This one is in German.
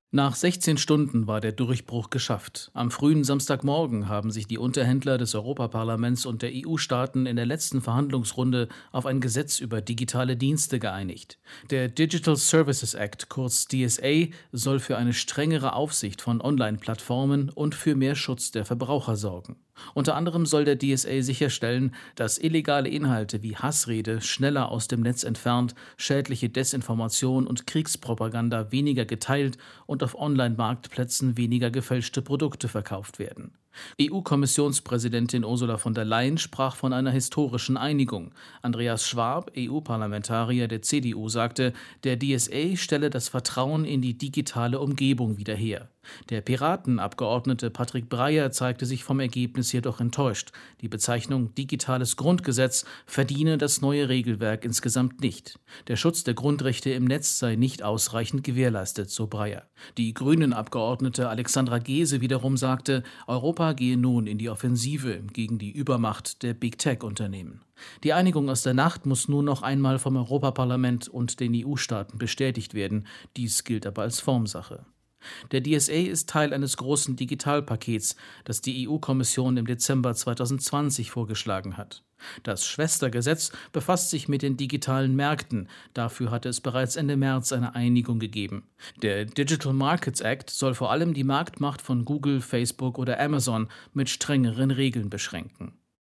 Nach 16 Stunden war der Durchbruch geschafft. Am frühen Samstagmorgen haben sich die Unterhändler des Europaparlaments und der EU-Staaten in der letzten Verhandlungsrunde auf ein Gesetz über digitale Dienste geeinigt. Der Digital Services Act, kurz DSA, soll für eine strengere Aufsicht von Online-Plattformen und für mehr Schutz der Verbraucher sorgen. Unter anderem soll der DSA sicherstellen, dass illegale Inhalte wie Hassrede schneller aus dem Netz entfernt, schädliche Desinformation und Kriegspropaganda weniger geteilt und auf Online-Marktplätzen weniger gefälschte Produkte verkauft werden. EU-Kommissionspräsidentin Ursula von der Leyen sprach von einer historischen Einigung. Andreas Schwab, EU-Parlamentarier der CDU, sagte, der DSA stelle das Vertrauen in die digitale Umgebung wieder her. Der Piratenabgeordnete Patrick Breyer zeigte sich vom Ergebnis jedoch enttäuscht. Die Bezeichnung digitales Grundgesetz verdiene das neue Regelwerk insgesamt nicht. Der Schutz der Grundrechte im Netz sei nicht ausreichend gewährleistet, so Breyer. Die Grünen-Abgeordnete Alexandra Gese wiederum sagte, Europa gehe nun in die Offensive gegen die Übermacht der Big-Tech-Unternehmen. Die Einigung aus der Nacht muss nun noch einmal vom Europaparlament und den EU-Staaten bestätigt werden. Dies gilt aber als Formsache. Der DSA ist Teil eines großen Digitalpakets, das die EU-Kommission im Dezember 2020 vorgeschlagen hat. Das Schwestergesetz befasst sich mit den digitalen Märkten. Dafür hatte es bereits Ende März eine Einigung gegeben. Der Digital Markets Act soll vor allem die Marktmacht von Google, Facebook oder Amazon mit strengeren Regeln beschränken.